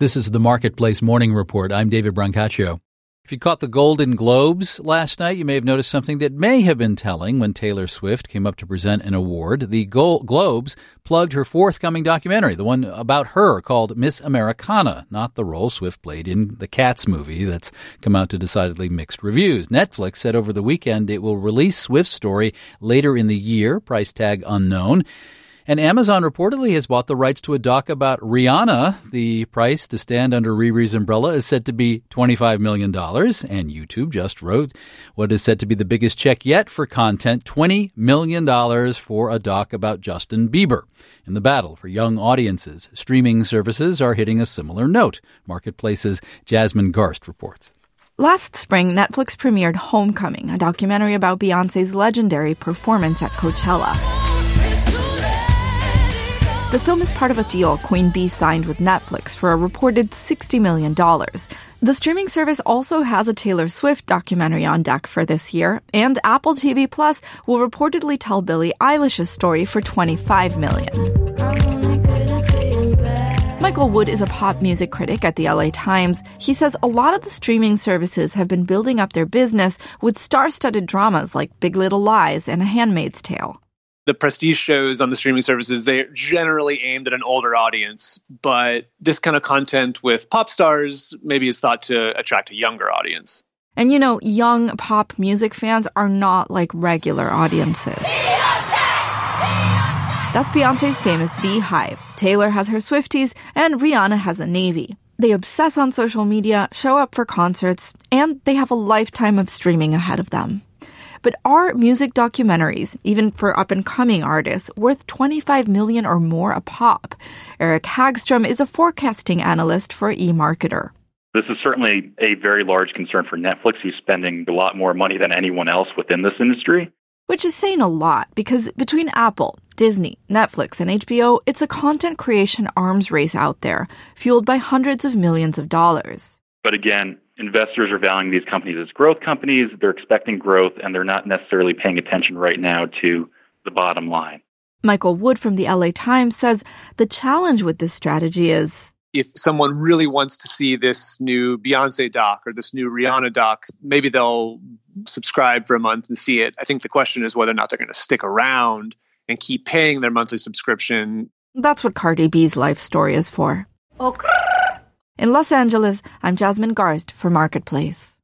This is the Marketplace Morning Report. I'm David Brancaccio. If you caught the Golden Globes last night, you may have noticed something that may have been telling when Taylor Swift came up to present an award. The Globes plugged her forthcoming documentary, the one about her called Miss Americana, not the role Swift played in the Cats movie that's come out to decidedly mixed reviews. Netflix said over the weekend it will release Swift's story later in the year, price tag unknown. And Amazon reportedly has bought the rights to a doc about Rihanna. The price to stand under Riri's umbrella is said to be $25 million. And YouTube just wrote what is said to be the biggest check yet for content, $20 million for a doc about Justin Bieber. In the battle for young audiences, streaming services are hitting a similar note. Marketplace's Jasmine Garst reports. Last spring, Netflix premiered Homecoming, a documentary about Beyoncé's legendary performance at Coachella. The film is part of a deal Queen Bee signed with Netflix for a reported $60 million. The streaming service also has a Taylor Swift documentary on deck for this year, and Apple TV Plus will reportedly tell Billie Eilish's story for $25 million. Michael Wood is a pop music critic at the LA Times. He says a lot of the streaming services have been building up their business with star-studded dramas like Big Little Lies and A Handmaid's Tale. The prestige shows on the streaming services, they're generally aimed at an older audience, but this kind of content with pop stars maybe is thought to attract a younger audience. And young pop music fans are not like regular audiences. That's Beyoncé's famous Beehive. Taylor has her Swifties, and Rihanna has a Navy. They obsess on social media, show up for concerts, and they have a lifetime of streaming ahead of them. But are music documentaries, even for up-and-coming artists, worth $25 million or more a pop? Eric Hagstrom is a forecasting analyst for eMarketer. This is certainly a very large concern for Netflix. He's spending a lot more money than anyone else within this industry. Which is saying a lot, because between Apple, Disney, Netflix, and HBO, it's a content creation arms race out there, fueled by hundreds of millions of dollars. But again, investors are valuing these companies as growth companies. They're expecting growth, and they're not necessarily paying attention right now to the bottom line. Michael Wood from the LA Times says the challenge with this strategy is, if someone really wants to see this new Beyoncé doc or this new Rihanna doc, maybe they'll subscribe for a month and see it. I think the question is whether or not they're going to stick around and keep paying their monthly subscription. That's what Cardi B's life story is for. Okay. In Los Angeles, I'm Jasmine Garst for Marketplace.